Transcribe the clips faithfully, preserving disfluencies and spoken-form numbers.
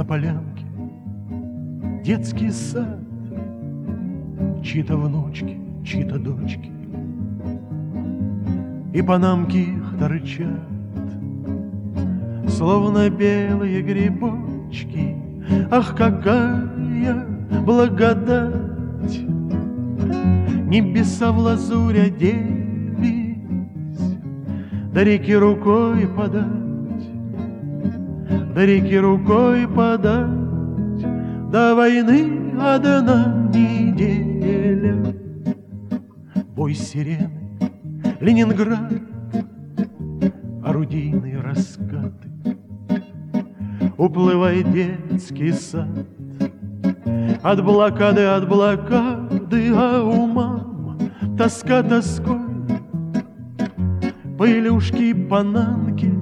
на полянке детский сад, чьи-то внучки, чьи-то дочки, и панамки их торчат, словно белые грибочки. Ах, какая благодать! Небеса в лазурь оделись, до реки рукой подать, до реки рукой подать, до войны одна неделя. Бой сирены, Ленинград, орудийные раскаты, уплывает детский сад от блокады, от блокады, а у мам тоска тоской по Илюшке и Пананке,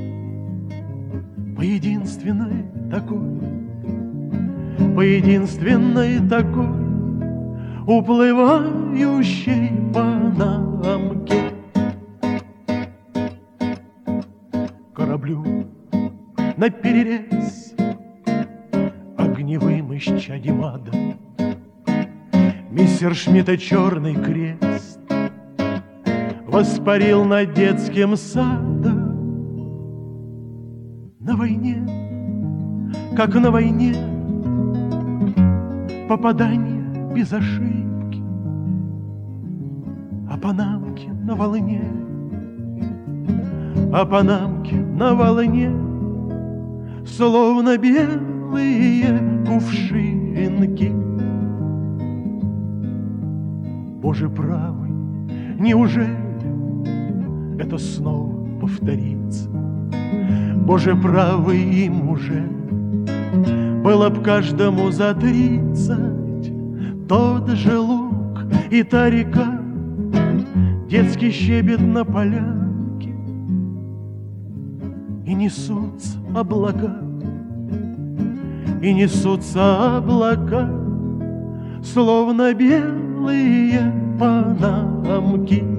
по единственной такой, по единственной такой уплывающей Панамке. Кораблю наперерез огневым исчадьем ада Мессершмитта черный крест воспарил над детским садом. На войне, как на войне, попадание без ошибки, а Панамки на волне, а Панамки на волне, словно белые кувшинки. Боже правый, неужели это снова повторится? Боже правый, им уже было б каждому за тридцать. Тот же луг и та река, детский щебет на полянке, и несутся облака, и несутся облака, словно белые панамки.